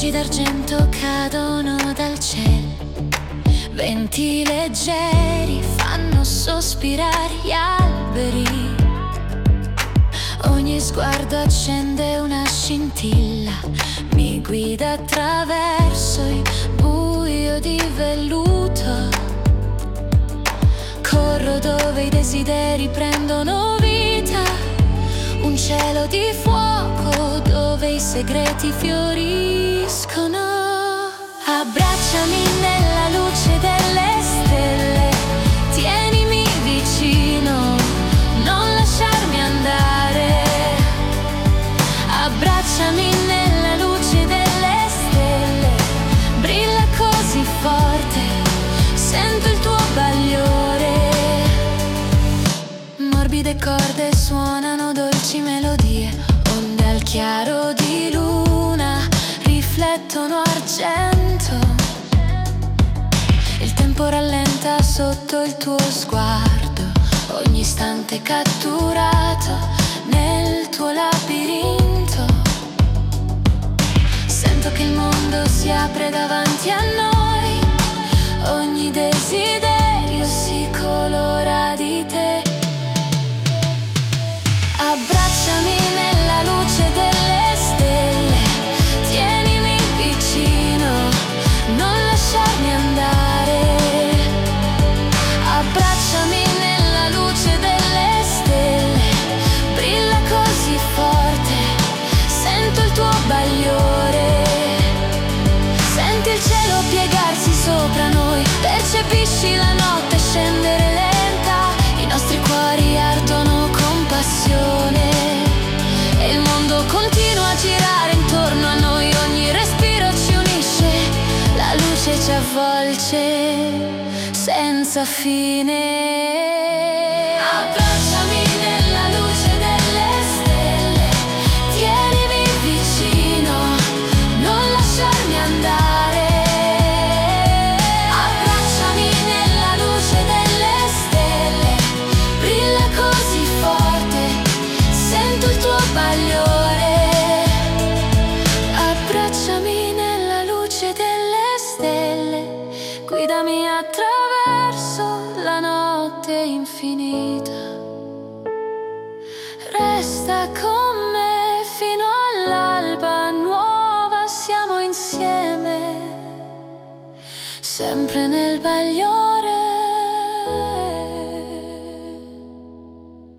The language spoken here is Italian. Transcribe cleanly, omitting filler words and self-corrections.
Raggi d'argento cadono dal cielo, venti leggeri fanno sospirare gli alberi. Ogni sguardo accende una scintilla, mi guida attraverso il buio di velluto. Corro dove i desideri prendono vita, un cielo di fuoco dove i segreti fioriscono. Abbracciami nella luce delle stelle, tienimi vicino, non lasciarmi andare. Abbracciami nella luce delle stelle, brilla così forte, sento il tuo bagliore. Morbide corde suonano dolci melodie, onde al chiaro di luna riflettono argento. Il tempo rallenta sotto il tuo sguardo, ogni istante catturato nel tuo labirinto. Sento che il mondo si apre davanti a noi, ogni desiderio si colora di te. Abbracciami nella luce delle stelle, tienimi vicino, non lasciarmi andare. Abbracciami nella luce delle stelle, brilla così forte, sento il tuo bagliore. Senti il cielo piegarsi sopra noi, percepisci la notte scendere lenta, i nostri cuori ardono con passione e il mondo continua a girare intorno a noi, ogni respiro ci unisce, la luce ci avvolge senza fine. Abbracciami nella luce delle stelle, tienimi vicino, non lasciarmi andare. Abbracciami nella luce delle stelle, brilla così forte, sento il tuo bagliore. Abbracciami nella luce delle stelle, guidami attraverso la notte infinita. Resta con me fino all'alba nuova, siamo insieme, sempre nel bagliore.